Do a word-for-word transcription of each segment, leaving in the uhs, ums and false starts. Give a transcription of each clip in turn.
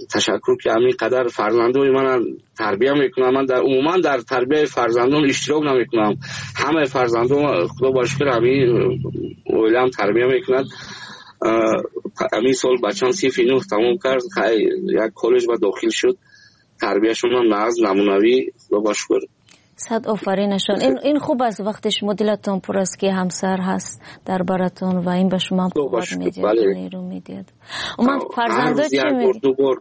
تشکر که همین قدر فرزندان من تربیت میکنم. من در عموما در تربیت فرزندان اشتراک نمیکنم. همه فرزندان خدا باشکر همین اویلم تربیت میکنند. همین سال بچه‌م صف نه تمام کرد، یک کالج با داخل شد. تربیتشون هم ناز نمونوی خدا باشکر. صد آفرینشان. این این خوب است وقتی شما دلتون پر است که همسر هست در براتون و این به شما قوت میده، نیرو میده. من فرزندو چی میگم؟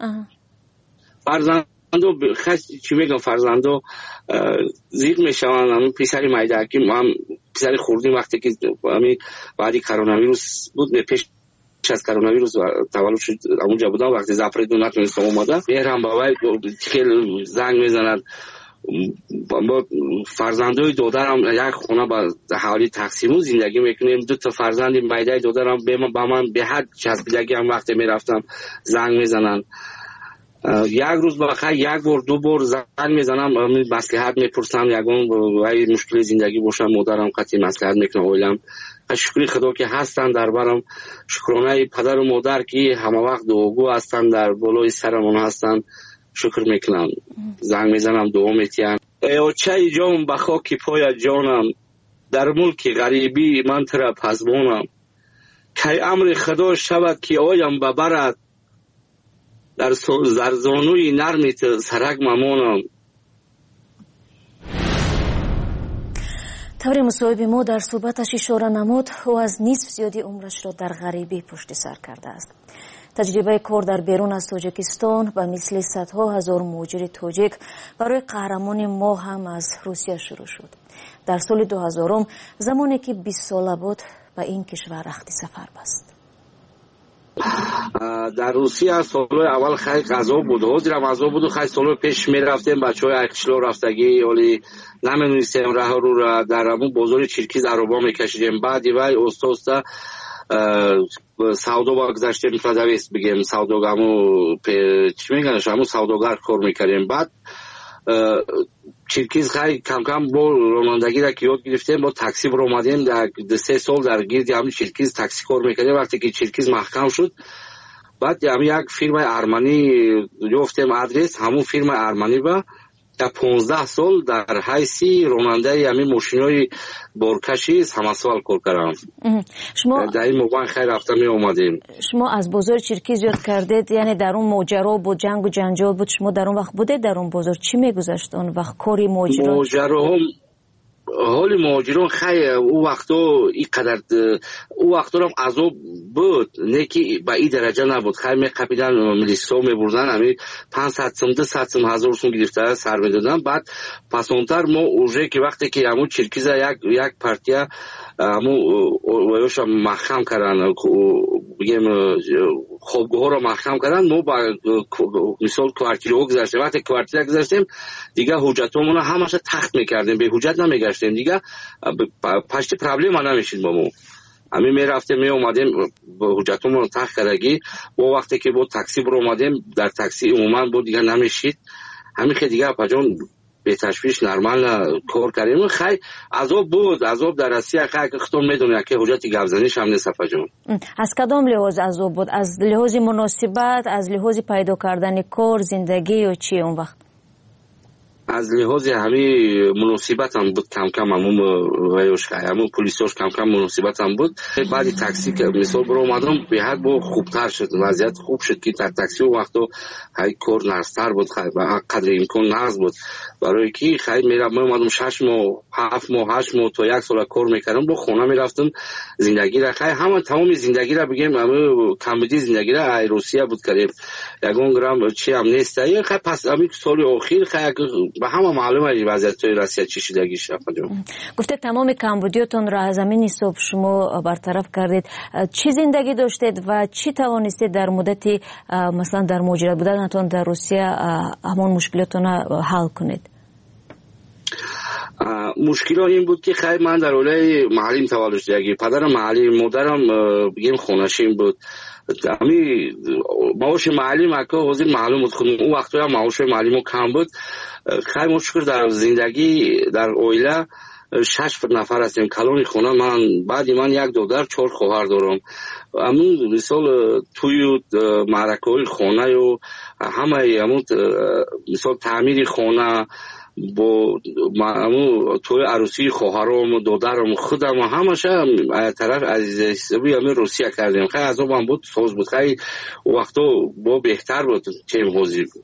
فرزندو خیلی چی میگم، فرزندو زیر میشوند. همین پسری مایده که ما پسری خوردیم وقتی که همین بعدی کرونا ویروس بود، پیش از کرونا ویروس تولد شد اونجا بودم. وقتی زفر دو نتونستم اومدم میرم بابای خیلی زنگ میزنند. با فرزندای دادرم یک خونه با حوالی تقسیم زندگی میکنیم. دو تا فرزند مایده دادرم به من با من به حد چسبیدگی هم وقتی میرفتم زنگ میزنن. یک روز بخیر یک بار دو بار زنگ میزنم مصلحت میپرسم، یگان وای مشکل زندگی باشم مادرم قطعی مصلحت میکنه. اولم شکر خدا که هستن در برم، شکرانه پدر و مادر که همه وقت دعاگو هستن در بالای سرمون هستن، شکر میکنم. زنگ میزنم دعا میتیم. ای چای جان به خاک پای جانم، در ملک غریبی من ترا پزبانم. کی امر خدا شود که آیم ببرد، در زرزانوی نرمیت سرک ممانم. طور مصاحبه ما در صحبتش اشاره نمود او از نصف زیادی عمرش را در غریبی پشت سر کرده است. تجربه کار در بیرون از تاجیکستان به مثل صدها هزار مهاجر تاجیک برای قهرمان ما هم از روسیه شروع شد. در سال دو هزار زمانی که بیست ساله بود به این کشور رخت سفر بست. در روسیه سالهای اول خیلی غذا بود، حاضرم غذا بود و خیلی سالهای پیش می رفتیم بچه های اکشلو رفتگی ولی نمیدونستیم راه رو را در همون بازار چرکیز عربا می کشیدیم. بعدی وای اوستا اوستا سوداگاه گذاشتیم، فردویست بگیم سوداگاه همون چی میگنش همون سوداگر کار میکردیم. بعد چرکیز خیلی کم کم با رانندگی را که یاد گرفتیم با تاکسی برو اومدیم. در سه سال در گیردی همون چرکیز تاکسی کار میکردیم. وقتی که چرکیز محکم شد بعد همون یک فرمای ارمنی گفتیم آدرس همون فرمای ارمنی با در پانزده سال در حیثی راننده همین ماشینای بارکشی همسال کار کردم. شما در این موقع خیلی رفتم می اومدیم. شما از بازار چرکیز یاد کردید، یعنی در اون ماجرا بود، جنگ و جنجال بود، شما در اون وقت بودید در اون بازار؟ چی میگذشت اون وقت کاری ماجرا؟ ماجرا هم حالی مهاجران خیلی او وقتا اینقدر او وقتا هم عذاب بود، نه که به این درجه نبود. خیلی میقپیدن ملیسا میبردن همین پانصد سوم ده صد سوم هزار سوم گرفته سر میدادن. بعد پس اونتر ما اوجه که وقتی که همون چرکیز یک یک پارتیا همون ویوش محکم کردن بگیم خوابگاه ها رو محکم کردن، ما با مثال کوارتیرو گذاشتیم. وقتی کوارتیرو گذاشتیم دیگه حجتمون رو همش تخت میکردیم، به حجت نمیگشتیم دیگه، پشت پرابلم ها نمیشید با ما. همین میرفتیم می اومدیم با حجتمون رو تخت کردگی. با وقتی که با تاکسی برو اومدیم در تاکسی عموما بود دیگه نمیشید. همین که دیگه پجان به تشویش نرمال کار کردیم. خیلی عذاب بود، عذاب در روسیه خیلی خودتون میدونید که حجت گوزنیش هم نیست فجان. از کدام لحاظ عذاب بود؟ از لحاظ مناسبت، از لحاظ پیدا کردن کار، زندگی و چی اون وقت؟ از لحاظ همین مناسبت هم بود، کم کم همون ویوش همون پلیساش کم کم مناسبت هم بود. بعدی تاکسی که مثال برو اومدم به حد با خوبتر شد، وضعیت خوب شد که در تاکسی اون وقتا خیلی کار نرستر بود، خیلی قدر امکان نرز بود. برای که خیلی میرم من اومدم شش ماه هفت ماه هشت ماه تا یک سال کار میکردم، با خونه میرفتم زندگی را خیلی همون تمام زندگی را بگیم همون کمبودی زندگی را ای روسیه بود کردیم. یگان گرام چی هم نیست. خیلی پس همین سال اخیر خیلی به همه معلومه وضعیت روسیه چی شدگی شد. گفته تمام کمبودیاتون را از همین حساب شما برطرف کردید. چی زندگی داشتید و چی توانستید در مدت مثلا در مهاجرت بودنتون در روسیه همون مشکلاتون حل کنید؟ مشکل این بود که خیلی من در اولای محلیم تولد شدگی، پدرم محلی، مادرم بگیم خونشیم بود. همی معاش محلی مکه حاضر معلوم بود خودم اون وقتا معاش محلی ما کم بود. خیلی مشکل در زندگی در اویله شش نفر هستیم کلان خونه. من بعد من یک دختر چهار خواهر دارم. همون مثال توی معرکه خانه و همه همون مثال تعمیر خانه با همون توی عروسی خواهرام و دخترم خودم همش طرف از حسابی همین روسیه کردیم. خیلی عذاب هم بود، سوز بود، خیلی وقتا با بهتر بود چه موضوعی بود.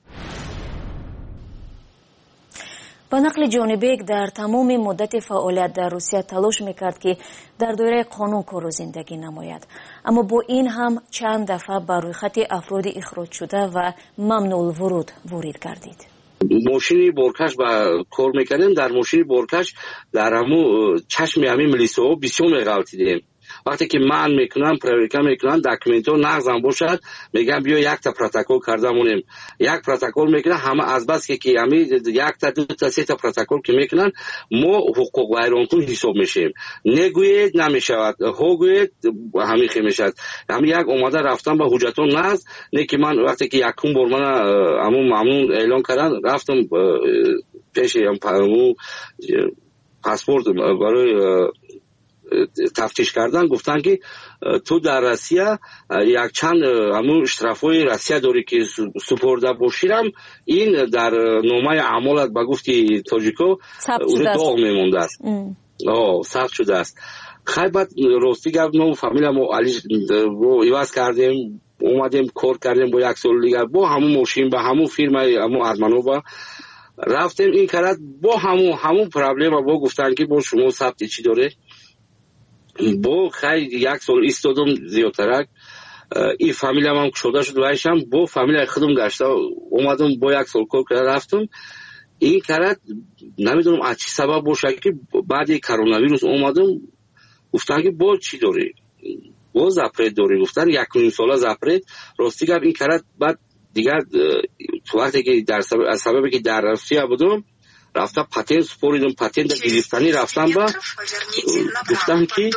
با نقل جانبیک در تمام مدت فعالیت در روسیه تلاش میکرد که در دایره قانون کار و زندگی نماید، اما با این هم چند دفعه بر روی خط افراد اخراج شده و ممنوع الورود وارد گردید. ماشینی بارکش با کار میکردیم. در ماشینی بارکش در همون چشم همین ملیسا بسیار غلطیدیم. وقتی که من میکنم پروریکا میکنم داکیومنتو نقضم باشد میگم بیا یک تا پروتکل کردمونیم، یک پروتکل میکنن همه از بس که که همین یک تا دو تا سه تا پروتکل که میکنن ما حقوق ویرانکن حساب میشیم. نگوید نمیشود، ها گوید همین خیلی میشد. همین یک اومده رفتم با حجتون نقض نه که من وقتی که یکم بار من همون ممنون اعلان کردن رفتم پیش همون پاسپورت برای تفتیش کردن. گفتن که تو در روسیه یک چند همون اشترافای روسیه داری که سپرده باشیرم، این در نامه عمالت با گفتی تاجیکو داغ میمونده است، آه ثبت شده است. خیلی بعد راستی گفت نو فامیل ما علی رو ایواز کردیم، اومدیم کار کردیم با یک سال دیگر با همون ماشین با همون فیرم همون ارمانووا رفتیم. این کرد با همون همون پرابلم با گفتن که با شما ثبت چی داره. با خیلی یک سال ایستادم زیادترک این فامیل هم شده شد وایشم با فامیل خودم گشته اومدم با یک سال کار کرده رفتم. این کرد نمیدونم از چی سبب باشه که بعد کرونا ویروس اومدم گفتن که با چی داری، با زپرت داری. گفتن یک نیم ساله زپرت. راستی گفت این کرد بعد دیگر تو وقتی که در سبب از سببی که در روسیه بودم رفتم پاتنت سپوریدم، پاتنت گرفتنی رفتم با گفتم که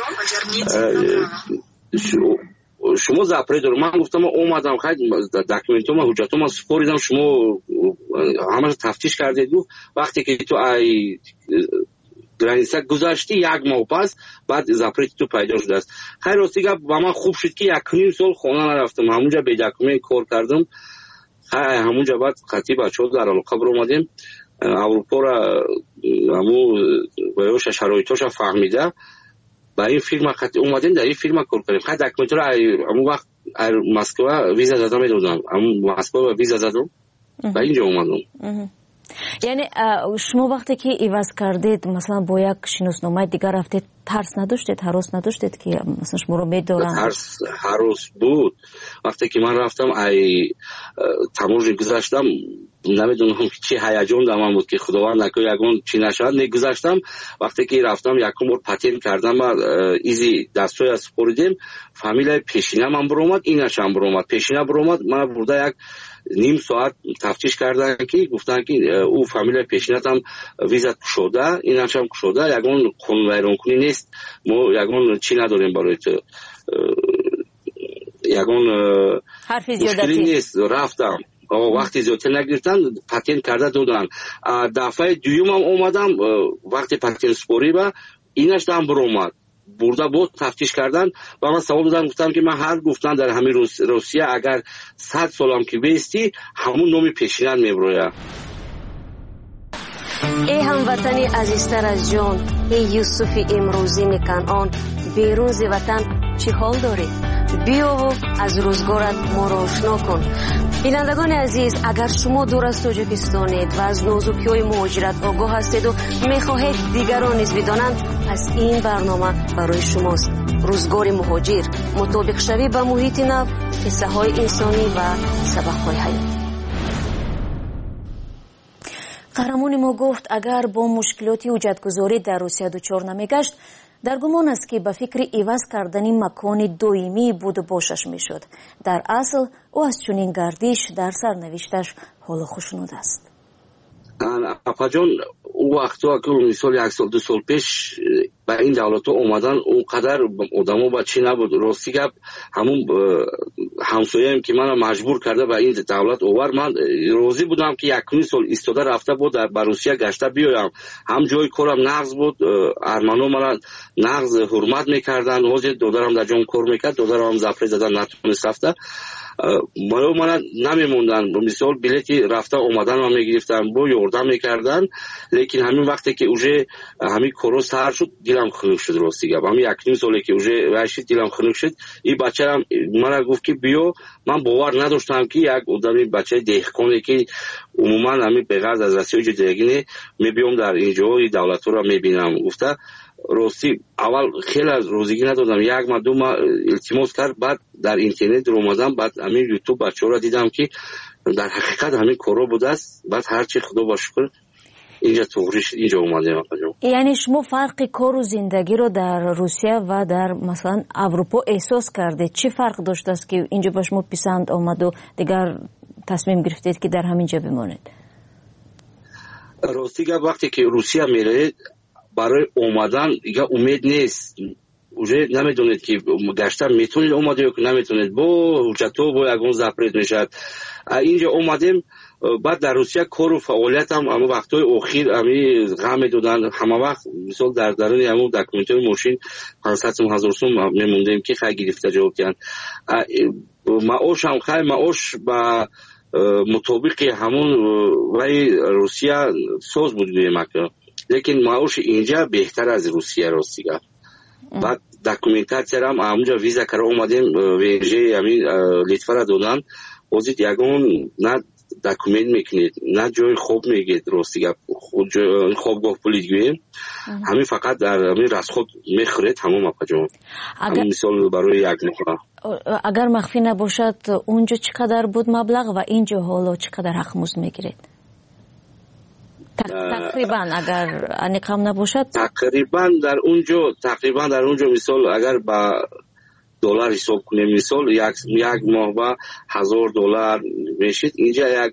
شما زپره دارم. من گفتم اومدم خیلی داکیومنتوم حجتوم سپوریدم، شما همه تفتیش کردید. وقتی که تو ای گرانیسه گذاشتی یک ماه پس بعد زپرت تو پیدا شده است. خیلی راستی گفت با من خوب شد که یک نیم سال خونه نرفتم، همونجا به داکیومنت کار کردم. همونجا بعد خطی بچه‌ها در علاقه بر اومدیم اروپا را همو باید شرایطش فهمیده با این فیلم خطی اومدیم در این فیلم کار کنیم. خیلی داکیومنت را همون وقت مسکو ویزا زدم میدادم، همون مسکو ویزا زدم و اینجا اومدم. یعنی شما وقتی که ایواز کردید مثلا با یک شناسنامه دیگر رفتید ترس نداشتید، هراس نداشتید که مثلا شما رو میدارن؟ ترس هراس بود. وقتی که من رفتم ای تمرین گذاشتم نمیدونم چی هیجان در من بود که خداوند نکنه یگون چی نشد. نگذاشتم وقتی که رفتم یکم بار پاتین کردم و ایزی دستوی از سپوریدیم فامیل پیشینه من برومد، اینش هم برومد پیشینه برومد. من برده یک نیم ساعت تفتیش کردن که گفتن که او فامیل پیشینت هم ویزا کشوده، اینش هم کشوده، یگون قانون ویران کنی نیست، ما یگون چی نداریم برای تو، یگون حرفی زیادتی نیست. رفتم وقتی زیادتر نگرفتن پاتین کرده دادن. دفعه دویم هم اومدم وقتی پاتین سپوری با اینش هم برومد برده بود تفتیش کردن و من سوال دادم گفتم که من هر گفتن در همین روس روسیه اگر صد سالم که بیستی همون نومی پیشینن میبروید. ای هموطنی عزیزتر از جان، ای یوسف امروزی کنعان، بیرون ز وطن چه حال داری؟ بیا و از روزگارت ما را آشنا کن. بینندگان عزیز، اگر شما دور از تاجیکستانید و از نازکی‌های مهاجرت آگاه هستید و می‌خواهید دیگران نیز بدانند، پس این برنامه برای شماست. روزگار مهاجر، مطابق شوی به محیط نو، قصه‌های انسانی و سبق‌های حیات. قهرمان ما گفت اگر با مشکلات حجتگذاری در روسیه دچار نمیگشت، در گمان است که به فکر عوض کردن مکان دائمی بود و باشش میشد. در اصل او از چنین گردش در سرنوشتش حال خوشنود است. اپا جان او وقتا که مثال یک سال دو سال پیش با این دولت ها اومدن اونقدر آدمو بچه نبود. راستی گپ همون همسایه‌ام که منو مجبور کرده به این دولت اوور، من راضی بودم که یک سال ایستاده رفته بود در روسیه گشته بیایم. هم جای کارم نغز بود، ارمنو من نغز حرمت میکردن، حاجی دادرم در جام کار میکرد، دادرم هم زفره زدن نتونست رفته، منو من نمیموندن. مثال بلیتی رفته اومدن ما میگرفتن با یاردم میکردن. لیکن همین وقتی که اوجه همین کورو سر شد دلم خنک شد. راستی گپ همین یک نیم ساله که اوجه واشید دلم خنک شد. این بچه‌ام من گفت که بیا، من باور نداشتم که یک آدمی بچه دهقانی که عموما همین بغرض از روسیه جدیگینه میبیام در اینجا این دولت‌ها رو میبینم. گفته راستی اول خیلی از روزگی ندادم، یک ما دو ما التماس کرد، بعد در اینترنت رو اومدم، بعد همین یوتیوب بچه‌ها رو دیدم که در حقیقت همین کارا بوده است. بعد هر چی خدا با شکر اینجا توریش اینجا اومدم. یعنی شما فرق کار و زندگی رو در روسیه و در مثلا اروپا احساس کردید؟ چی فرق داشته است که اینجا به شما پسند آمد و دیگر تصمیم گرفتید که در همینجا بمانید؟ راستی وقتی که روسیه میره برای اومدن دیگه امید نیست. اوجه نمیدونید که گشتن میتونید اومده یا که نمیتونید، با حجتو با یگون زپرید میشد. اینجا اومدیم، بعد در روسیه کار و فعالیت هم اما وقتای اخیر همی غم دادن. همه وقت مثال در درون همون دکومنتری ماشین پانصد هزار سوم میموندیم که خیلی گرفته جواب کردن. معاش هم خیلی معاش با مطابق همون وی روسیه ساز بود گویم که، لیکن معاش اینجا بهتر از روسیه. راستی گفت بعد دکومنتاسیون هم همونجا ویزا کرده اومدیم، ویژه همین لیتوا را دادن. وزید یگون نه دکومنت میکنید نه جای خوب میگید. راستی گفت خوابگاه پولید گویم همین فقط در همین رسخود میخورید همون مپجون. همین مثال برای یک مخواه. اگر مخفی نباشد اونجا چقدر بود مبلغ و اینجا حالا چقدر حق مزد میگیرید؟ تقریبا اگر انیقام نباشد تقریبا در اونجا تقریبا در اونجا مثال اگر با دلار حساب کنیم، مثال یک یک ماه با هزار دلار میشید. اینجا یک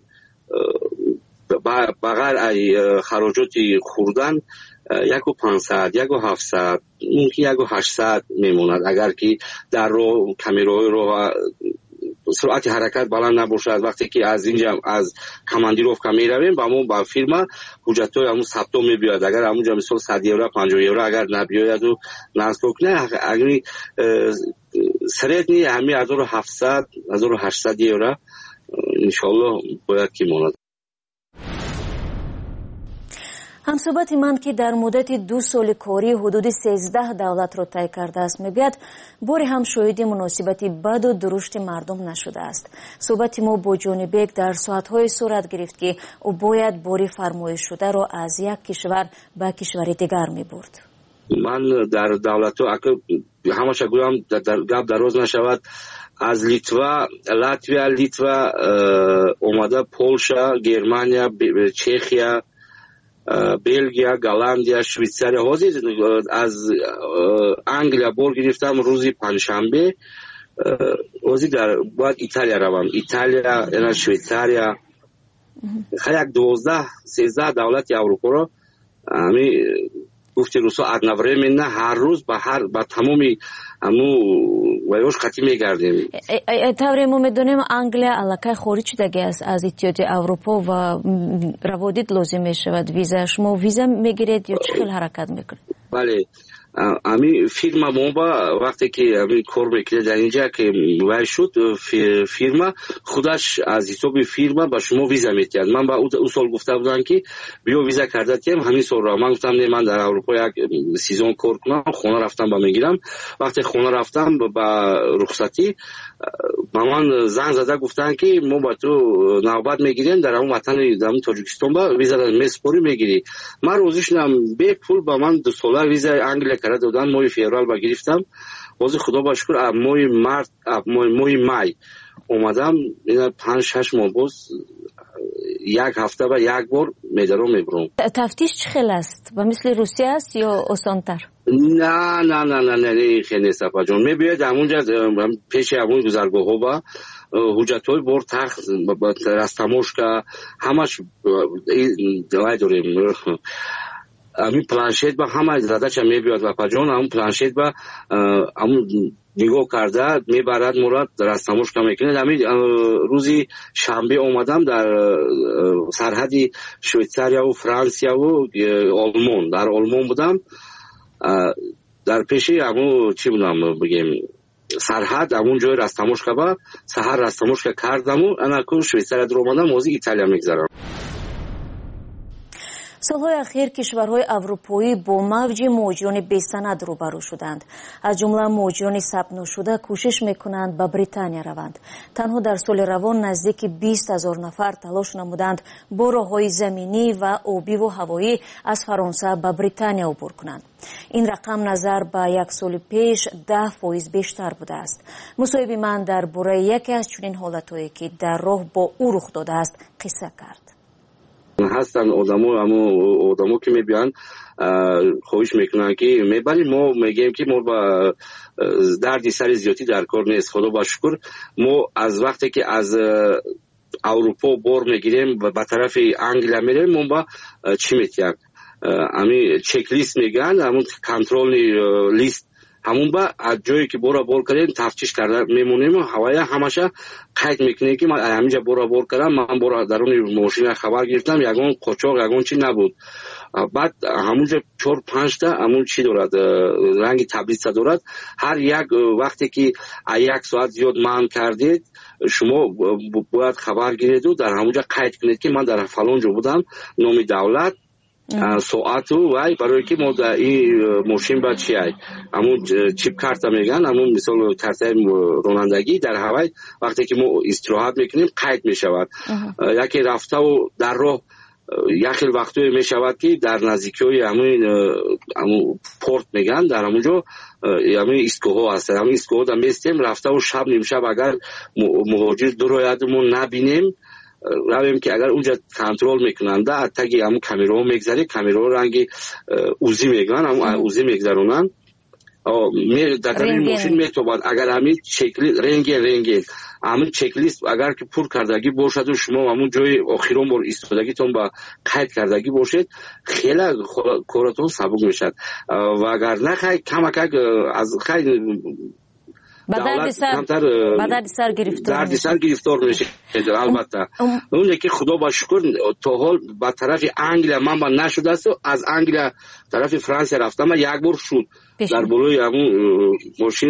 بغیر ای خراجات خوردن یک و پانصد یک و هفتصد ممکن یک و هشتصد میموند. اگر که در رو کمیرای رو سرعت حرکت بلند نباشد، وقتی که از اینجا از کماندیروفکا میرویم با همون با فیرما حجتای همون ثبت میبیاد. اگر همونجا مثلا صد یورو پنجاه یورو اگر نبیاید و نصب کنه، اگر سریعت نی همین هزار و هفتصد هزار و هشتصد یورو انشالله باید که ماند. همصحبت من که در مدت دو سال کاری حدود سیزده دولت را طی کرده است میگوید باری هم شاهد مناسبت بد و درشت مردم نشده است. صحبت ما با جان بیگ در ساعتهای صورت گرفت که او باید باری فرمایش شده را از یک کشور به کشور دیگر می برد. من در دولت ها همش گویم در گپ دراز نشود، از لیتوا، لاتویا، لیتوا اومده، پولشا، گرمانیا، چخیا، بلژیا، گالندیا، شویتساریا. حاضر از انگلیا بار گرفتم روزی پنجشنبه. حاضر در باید ایتالیا روم، ایتالیا، یعنی شویتساریا، خیلی یک دوازده سیزده دولت اروپا را همی گفتی روسا ادنوره من هر روز با هر با تمامی همو ویوش خطی میگردیم. طوری ما میدونیم انگلیا علاقه خارج شدگی است از اتحادیه اروپا و روادید لازم میشود ویزا. شما ویزا میگیرید یا چه خیلی حرکت میکنید؟ بله، امی فیرما موبا وقتی که امی کار میکنه در اینجا که وای شد فیرما خودش از حساب فیرما با شما ویزا میتید. من با او سال گفته بودم که بیا ویزا کرده تیم همین سال را. من گفتم نه من در اروپا یک سیزن کار کنم، خونه رفتم با میگیرم. وقتی خونه رفتم با رخصتی با من زنگ زده گفتن که ما با تو نوبت میگیریم در اون وطن در تاجیکستان با ویزا میسپوری میگیری. من روزش نم به پول با من دو سال ویزا انگلیس کرده دادن. ماه فوریه با گرفتم. باز خدا با شکر ماه مارت ماه مای اومدم. اینا پنج شش ماه باز یک هفته و یک بار میدارم میبرم. تفتیش چه خیلی است؟ و مثل روسیه است یا آسان‌تر؟ نه نه نه نه نه نه خیلی نیست اپا جان. میباید همونجا پیش همون گذرگاه ها با حجت های بار تخت رستموش که همش دوای داریم. همین پلانشت با همه زدهش میبیاد و پجان همون پلانشت با همون نگاه کرده میبرد مراد رستموش که میکنه. همین روزی شنبه اومدم در سرحدی شویتریا و فرانسیا و آلمان، در آلمان بودم، در پیشی همون چی بودم بگیم سرحد همون جای رستموشکا با سهر رستموشکا کردم و انا کو شویتریا در اومدم موزی ایتالیا میگذارم. سالهای اخیر کشورهای اروپایی با موج مهاجران بی‌سند روبرو شدند. از جمله مهاجران ثبت نشده کوشش میکنند به بریتانیا روند. تنها در سال روان نزدیک بیست هزار نفر تلاش نمودند با راههای زمینی و آبی و هوایی از فرانسه به بریتانیا عبور کنند. این رقم نظر به یک سال پیش ده فایز بیشتر بوده است. مصاحب من درباره یکی از چنین حالتهایی که در راه با او رخ داده است قصه کرد. هستن آدمو اما آدمو که میبیان خواهش میکنن که میبریم، ما میگیم که ما با دردی سر زیادی در کار نیست. خدا با شکر ما از وقتی که از اروپا بار میگیریم و به طرف انگلیا میریم ما با چی میتیم همین چک لیست میگن، همون کنترل لیست، همون با از جایی که برا بار کردیم تفتیش کرده میمونیم و هوایی همشه قید میکنه که من همینجا برا بار کردم، من برا درون ماشین خبر گرفتم یگان قاچاق یگان چی نبود. بعد همونجا چهار پنج تا همون چی دارد رنگی تبلیغ دارد، هر یک وقتی که یک ساعت زیاد مهم کردید شما باید خبر گیرید و در همونجا قید کنید که من در فلان جا بودم، نام دولت، ساعت و وای برای که ما در این ماشین با چی های همون چیپ کارت میگن، همون مثال کارت رانندگی در هوای وقتی که ما استراحت میکنیم قید میشود. یکی رفته و در راه یکی وقتی میشود که در نزدیکی همون همون پورت میگن در همونجا همون ایستگاه هست، همون ایستگاه در میستیم رفته و شب نیم شب اگر مهاجر درویدمون نبینیم رویم که اگر اونجا کنترل میکنند حتی همون کامیرا میگذاره، کامیرا رنگی اوزی میگن، همون اوزی میگذارونن در درین ماشین میتوباد اگر همین چکلی رنگی رنگی همون چک لیست اگر که پر کردگی باشد و شما همون جای آخرون بار ایستادگیتون با قید کردگی باشید خیلی کارتون سبک میشد و اگر نه خیلی کمک از خیلی بدرد سر بدرد سر گرفتار میشه سر گرفتار میشه البته. اون که خدا با شکر تا حال با طرف انگلیا من با نشده است، از انگلیا طرف فرانسه رفتم و یک بار شد در بالای همون ماشین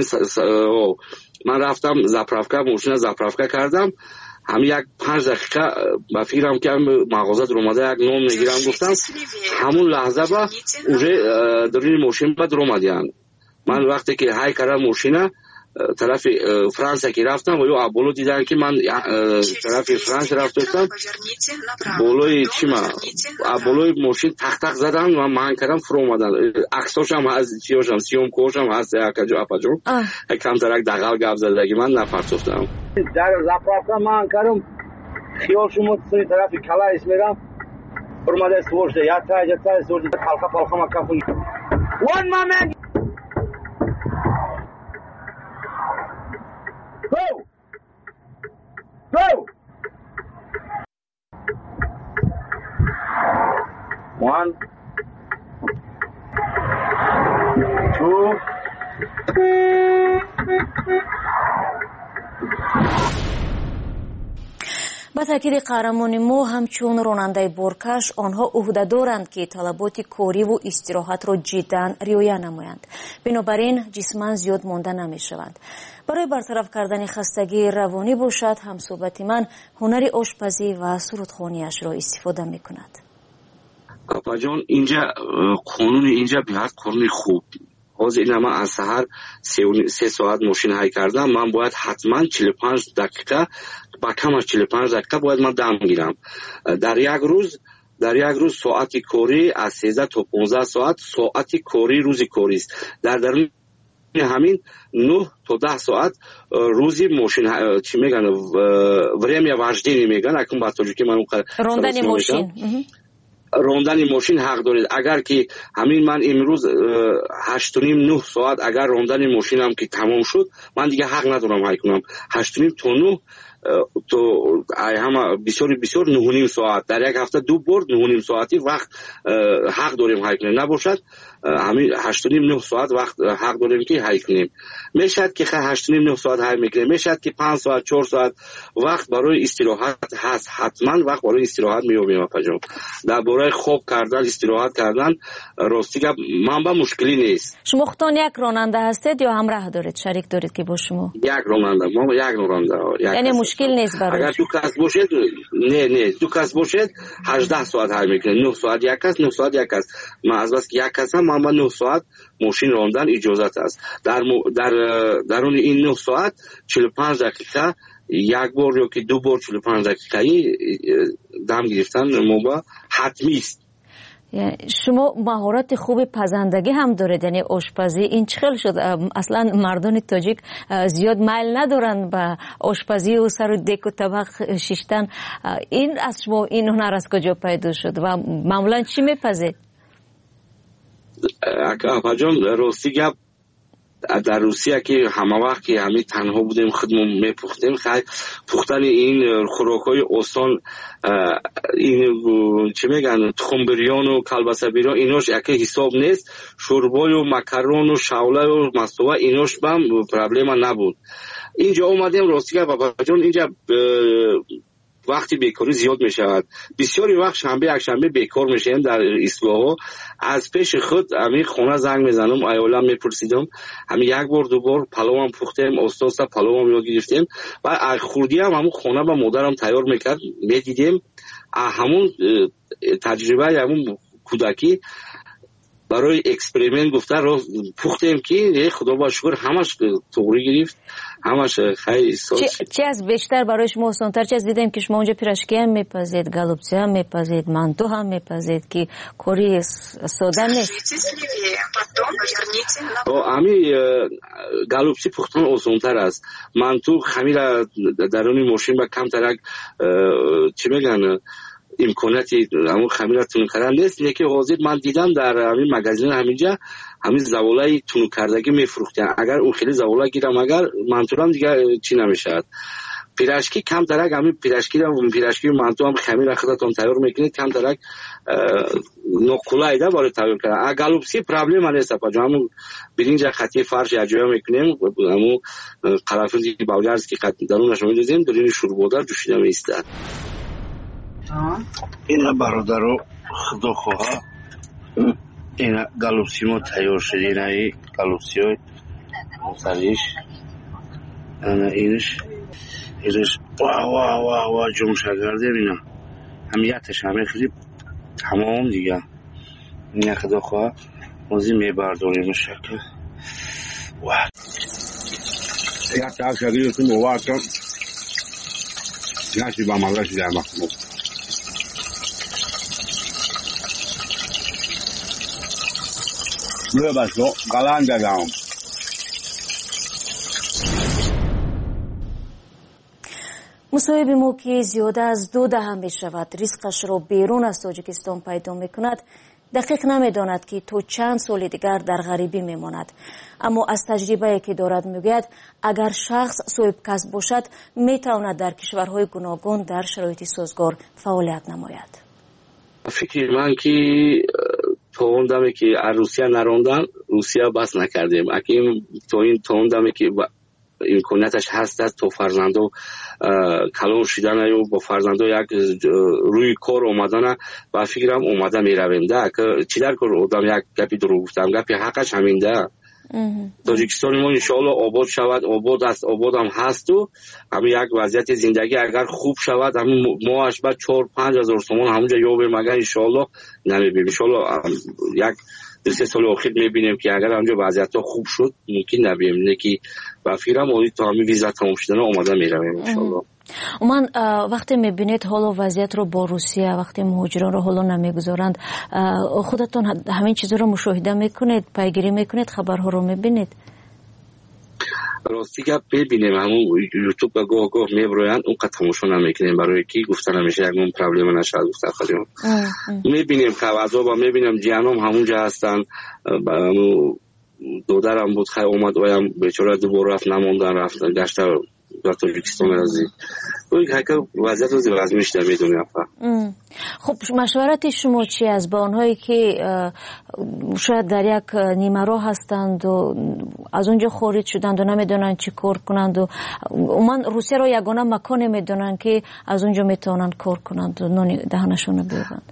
من رفتم زاپراوکا ماشین زاپراوکا کردم، هم یک پنج دقیقه با فکرم که مغازه در اومده یک نام میگیرم گفتم همون لحظه با اونجا در این ماشین با در اومدن. من وقتی که های کردم ماشینه طرف فرانسه که رفتم و یا بولو دیدن که من طرف فرانسه رفتم بولوی چی ما بولوی ماشین تخت تخت زدن و من کردم فرو اومدن. عکساش هم از چیاشم سیوم کوش هم هست اکجا اپاجو کم ترک دغل گاب زدگی من نپرسفتم در زاپراوکا من کردم خیال شما سوی طرف کلاس میرم اومده سوژده یا تا یا تا سوژده پالخا پالخا ما کافون one moment go go one two با تاکید قهرمان ما همچون راننده بارکش آنها عهده دارند که طلبات کاری و استراحت را جدا رعایت نمایند، بنابراین جسماً زیاد مانده نمی شوند. برای برطرف کردن خستگی روانی باشد همصحبت من هنر آشپزی و سرودخوانیش را استفاده می کند. اپا جان اینجا قانون اینجا بیاد قانون خوب حاضر این ما از سحر سه ساعت ماشین های کردم، من باید حتما چهل و پنج دقیقه با کم از چهل و پنج دقیقه باید من دم گیرم در یک روز. در یک روز ساعت کاری از سیزده تا پانزده ساعت ساعت کاری روزی کاری است. در درون همین نه تا ده ساعت روزی ماشین چی میگن время вождения میگن اکنون با توجه که من راندن ماشین راندن ماشین حق دارید. اگر که همین من امروز هشت و نیم نه ساعت اگر راندن ماشینم که تمام شد من دیگه حق ندارم های کنم هشت و نیم تا نه تو هم بسیار بسیار نه و نیم ساعت در یک هفته دو بار نه و نیم ساعتی وقت حق داریم حل کنیم، نباشد همین هشت و نیم نه ساعت وقت حق داریم که حل کنیم. میشد که هشت و نیم نه ساعت حل میکنیم، میشد که پنج ساعت چهار ساعت وقت برای استراحت هست، حتما وقت برای استراحت میابیم. اپجام در باره خواب کردن استراحت کردن راستی که منبع مشکلی نیست. شما خودتان یک راننده هستید یا همراه دارید، شریک دارید که با شما؟ یک راننده، ما یک راننده. یعنی مشکل نیست برای اگر دو کس باشید نه نه دو کس باشید هجده ساعت حل میکنه، نه ساعت یک کس، نه ساعت یک کس. من از بس که یک کس هم من با نه ساعت ماشین راندن اجازت است. در در درون این نه ساعت چهل و پنج دقیقه یک بار یا که دو بار چهل و پنج دقیقه دم گرفتن موبا حتمی است. شما مهارت خوب پزندگی هم دارید، یعنی آشپزی. این چه خیلی شد؟ اصلا مردان تاجیک زیاد میل ندارن به آشپزی و سر و دک و طبق شیشتن. این از شما این هنر از کجا پیدا شد و معمولا چی میپزید؟ اکا جان راستی گپ در روسیه که همه وقت که همه تنها بودیم خودمون میپختیم، خیلی پختن این خوراکای آسان، این چه میگن تخم بریان و کلبسه بریان ایناش یکی حساب نیست. شوربای و مکرون و شوله و مستوه ایناش بهم پرابلم نبود. اینجا اومدیم راستی که بابا جان اینجا وقتی بیکاری زیاد می شود، بسیاری وقت شنبه یک شنبه بیکار میشیم در ایستگاه. از پیش خود همین خونه زنگ میزنم، ایالم میپرسیدم، همین یک بار دو بار پلو هم پختیم، استاد پلو هم یاد گرفتیم و خوردی هم همون خونه با مادرم تیار میکرد میدیدیم. همون تجربه همون کودکی برای اکسپریمنت گفته رو پختیم که خدا با شکر همش توری گرفت، همش خیلی ساز. چی, چی از بیشتر برای شما آسان‌تر؟ چی از دیدیم که شما اونجا پیراشکی هم میپزید، گالوبسی هم میپزید، مانتو هم میپزید که کاری ساده نیست. امی گالوبسی پختن آسان‌تر است. مانتو خمیر درون ماشین با کم ترک چی میگن امکاناتی همون خمیر تونو کردن نیست. یکی حاضر من دیدم در همین مغازین همینجا همین زوالای تونو کردگی میفروختن. اگر اون خیلی زوالا گیرم اگر منطورم دیگه چی نمیشد. پیراشکی کم ترک همین پیراشکی رو پیراشکی منطور هم خمیر خودتون تیار میکنید، کم ترک نقلایده برای تیار کردن. گالوبسی پرابلم نیست پاجا، همون برنج خطی فرش اجرا میکنیم، همون قرنفل بلغارس که درونش میذاریم درین شوربادر جوشیده میستاد. اینا برادرو خدا خواه اینا گالوبسی ما تیار شد. اینا ای گالوبسی های مختلف اینا اینش اینش واه واه واه واه جمع شگرده اینا همیتش همه خیلی تمام دیگه. اینا خدا خواه موزی میبرداریم شکل واه یک تا شگری تو موار کن نشی با مالش در مخموم میره بسو قلن دادم. مصاحب ما که زیاده از دو دهه می شود ریسکش را بیرون از تاجیکستان پیدا می کند، دقیق نمی داند که تو چند سال دیگر در غریبی می ماند. اما از تجربه که دارد می گوید اگر شخص صاحب کسب باشد می تواند در کشورهای گوناگون در شرایط سازگار فعالیت نماید. فکر من که توندمی که روسیه نراندن روسیه بس نکردیم. اگه تو این توندمی که امکاناتش هست است تو فرزندو کلان شدن و با فرزندو یک روی کار اومدن و فکرم اومده میرویم ده که چی در کار آدم یک گپی درو گفتم گپی حقش همین ده. تاجیکستان ما انشاءالله آباد شود، آباد است، آباد هم هست و همین یک وضعیت زندگی اگر خوب شود همین ماهش بعد چهار پنج هزار تومان همونجا یابیم اگر انشاءالله نمیبینیم. انشاءالله یک دو سه سال آخر میبینیم که اگر همونجا وضعیت ها خوب شد ممکن نبینیم، نه که و فکرم آدی تا همین ویزا تمام شدن آماده میرویم انشاءالله. من وقتی میبینید حالا وضعیت رو با روسیه وقتی مهاجران رو حالا نمیگذارند خودتون همین چیزا رو مشاهده میکنید، پیگیری میکنید، خبرها رو میبینید؟ راستی که ببینیم همون یوتیوب با گاه گاه میبرویند اون قد تماشا نمیکنیم برای که گفتن همیشه یکمون پرابلم نشد گفته خودمون میبینیم خبرها با میبینیم جیانم همونجا هستن. دودرم بود خیلی اومد اویم بیچاره دوباره رفت نموندن رفتن گشته و تاجیکستان رازی این که وضعیت روزی وزمیش در میدونی افا. خب مشورت شما چی از با آنهایی که شاید در یک نیمه راه هستند و از اونجا خارج شدند و نمیدونن چی کار کنند و من روسیه را یگانه مکان میدونن که از اونجا میتونن کار کنند و نانی دهنشون بیارند؟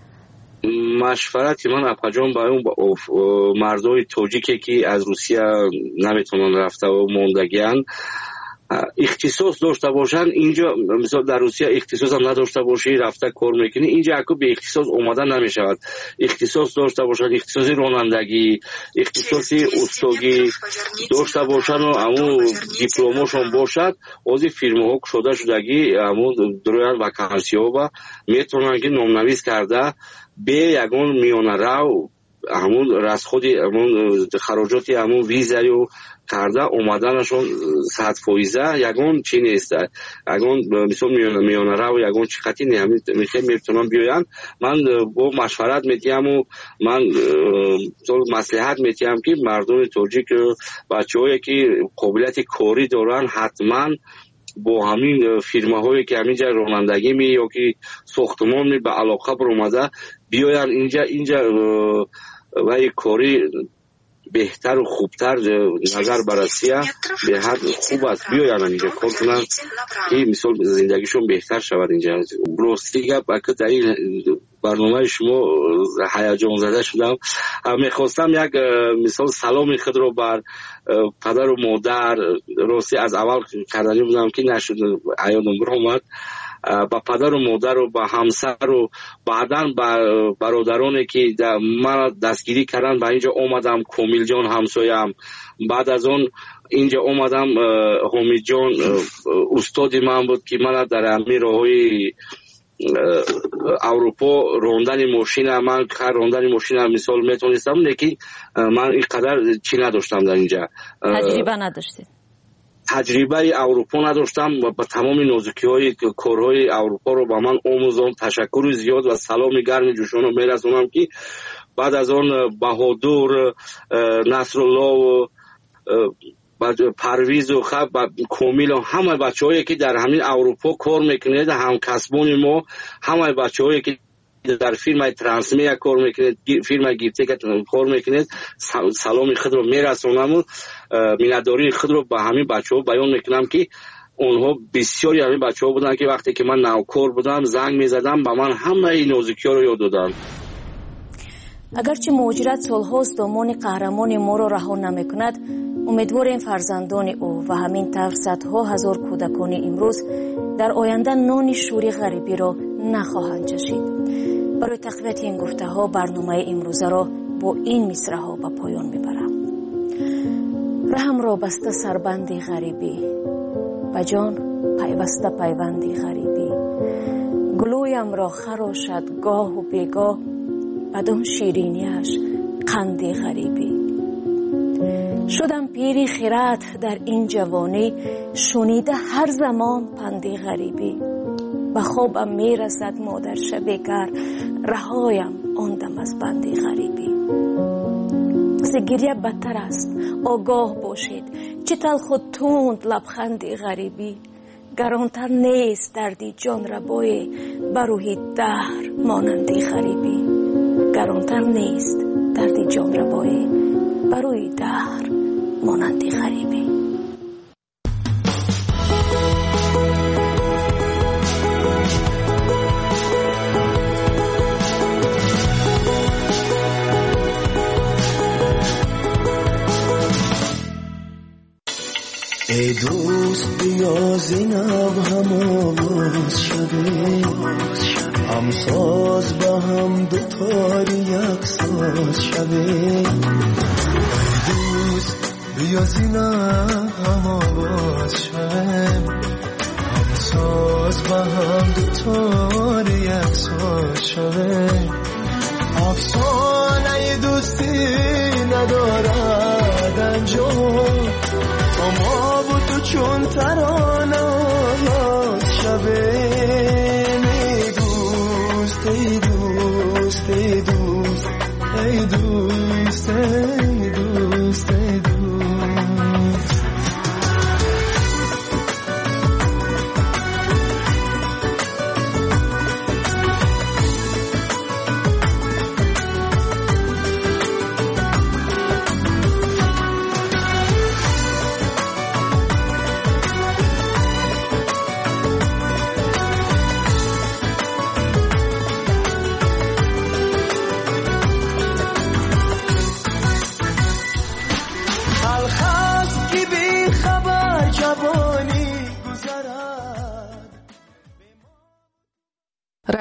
مشورت من اپاجان با اون مردای تاجیکی که از روسیه نمیتونن رفته و موندگیان اختصاص داشته باشن اینجا، مثلا در روسیه اختصاص هم نداشته باشی رفته کار میکنی اینجا اکو به اختصاص اومدن نمیشود. اختصاص داشته باشن، اختصاص رانندگی، اختصاص استاگی داشته باشن و همون دیپلمشون باشد از فیرما ها شده شدگی همون درویان وکانسی ها با میتونن که نامنویس کرده به یگان میانه رو همون رسخود همون خراجاتی همون ویزایی و کرده اومدنشون صد فایزه یگان چی نیست یگان مثلا میانه میانه رو یگان چی خطی نه همین میتونم بیاین. من با مشورت میتیم و من مصلحت میتیم که مردم تاجیک بچه هایی که قابلیت کاری دارن حتما با همین فیرما هایی که همینجا رانندگی می یا که ساختمان می به علاقه برآمده بیاین اینجا اینجا و یک کاری بهتر و خوبتر نظر بررسیه به حد خوب است بیاین اینجا کار کنن که مثال زندگیشون بهتر شود. اینجا راستی گپ در این برنامه شما هیجان زده شدم. میخواستم یک مثال سلام خود رو بر پدر و مادر راستی از اول کردنی بودم که نشد عیادم برآمد با پدر و مادر و با همسر و بعداً با برادرانی که من دستگیری کردن با اینجا اومدم کمیل جان همسایم بعد از اون اینجا اومدم حمید جان استاد من بود که من در همین راههای اروپا راندن ماشین من کار راندن ماشین مثال میتونستم لیکن من اینقدر چی نداشتم در اینجا تجربه نداشتید تجربه اروپا نداشتم و با تمام نازکی های کارهای اروپا رو با من آموزان تشکر زیاد و سلام گرم جوشان رو میرسونم که بعد از آن بهادر نصرالله و پرویز و خب کامیل و همه بچه هایی که در همین اروپا کار میکنید هم کسبون ما همه بچه هایی که در فیلم ترانسمیا کار میکنید فیلم گیرته که کار میکنید سلام خود رو میرسونم و مینداری خود رو به همین بچه ها بیان میکنم که اونها بسیاری همین بچه ها بودن که وقتی که من نوکار بودم زنگ میزدم به من همه این نازکی ها رو یاد دادن. اگرچه مهاجرت سالهاست دامان قهرمان ما را رها نمیکند امیدواریم فرزندان او و همین طور صدها هزار کودکان امروز در آینده نان شوری غریبی را نخواهند چشید. برای تقویت این گفته ها برنامه امروزه را با این مصرع ها به پایان میبرم. رحم را بسته سربندی غریبی و جان پیوسته پیوندی غریبی گلویم را خراشد گاه و بیگاه بدون شیرینیش قندی غریبی شدم پیری خیرات در این جوانی شنیده هر زمان پندی غریبی به خوابم میرسد مادر شب کر رهایم آندم از بندی غریبی گریه بدتر است آگاه باشید چه تلخ و تند لبخندی غریبی گرانتر نیست دردی جان ربای بروی دهر مانندی غریبی گرانتر نیست دردی جان ربای بروی دهر مانندی غریبی. ای دوست بیا زینب هم آواز شده هم ساز با هم دوتاری یک ساز شده. ای دوست بیا زینب هم آواز شده هم ساز با هم دوتاری